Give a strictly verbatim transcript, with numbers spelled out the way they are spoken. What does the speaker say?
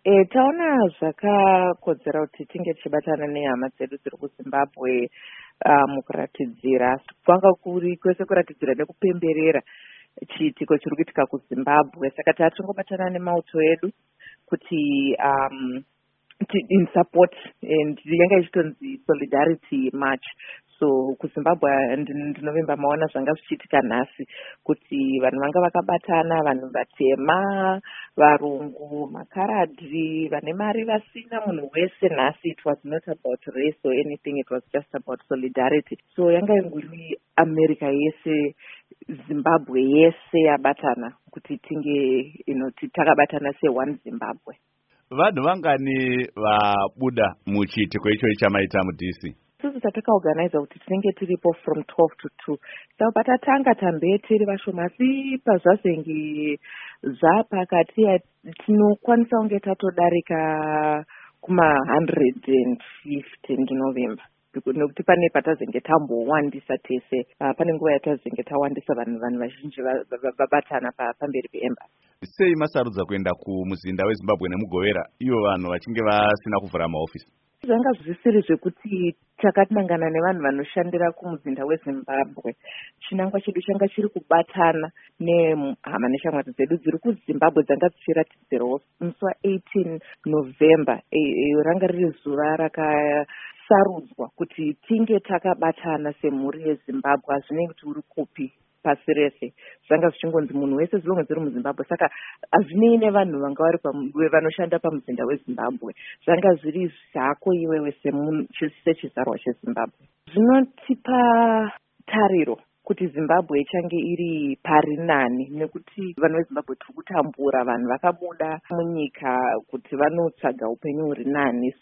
E, taona zvakakodzera kuti tinge tichibatana nehama dzedu dziri kuZimbabwe uh, mukuratidzira kwanga kuri kwese kuratidzira nekupemberera chiitiko chiri kuitika kuZimbabwe. Saka tatongobatana nemauto edu kuti um, in support and yanga ichitonzi solidarity march. So kuZimbabwe ndinovimba maona zvanga zvichiitika nhasi kuti vanhu vanga vakabatana, vanhu vatema, varungu, makaradhi, vane mari, vasina, munhu wese nhasi. It was not about race or anything, it was just about solidarity. So yanga inguri America yese, Zimbabwe yese yabatana kuti tinge you know, takabatana se one Zimbabwe. Vanhu vangani vabuda muchiitiko icho chamaita mu-D C? Isusu tatakaorganiza kuti tinenge tiripo from twelve to two. Saka patatanga tambe tiri vashoma, asi pazvazenge zvapakati tinokwanisa kunge tatodarika kuma one hundred fifty ndinovimba. Nokuti pane patazenge tambowandisa tese, pane nguva yatazenge tawandisa vanhu vanhu vazhinji vabatana pamberi peembassy. Sei masarudza kuenda kumuzinda weZimbabwe nemugovera ivo vanhu vachinge vasina kuvhura mahofisi? Zvanga zvisiri zvekuti takatinangana nevanhu vanoshandira kumuzinda weZimbabwe. Chinangwa chedu changa chiri kubatana nehama neshamwari dzedu dziri kuZimbabwe dzanga dzichiratidzirawo musi wa-eighteen November. Ranga riri zuva rakasarudzwa kuti tinge takabatana semhuri yeZimbabwe. Hazvinei kuti uri kupi pasi rese, zvanga zvichingonzi munhu wese zvinonge dziri muZimbabwe. Saka hazvinei nevanhu vanga vari vanoshanda pamuzinda weZimbabwe, zvanga zviri zvako iwewe sechizarwa cheZimbabwe. Zvinotipa tariro kuti Zimbabwe ichange iri pari nani, nekuti vanhu veZimbabwe tiri kutambura, vanhu vakabuda munyika kuti vanotsvaga upenyu huri nani.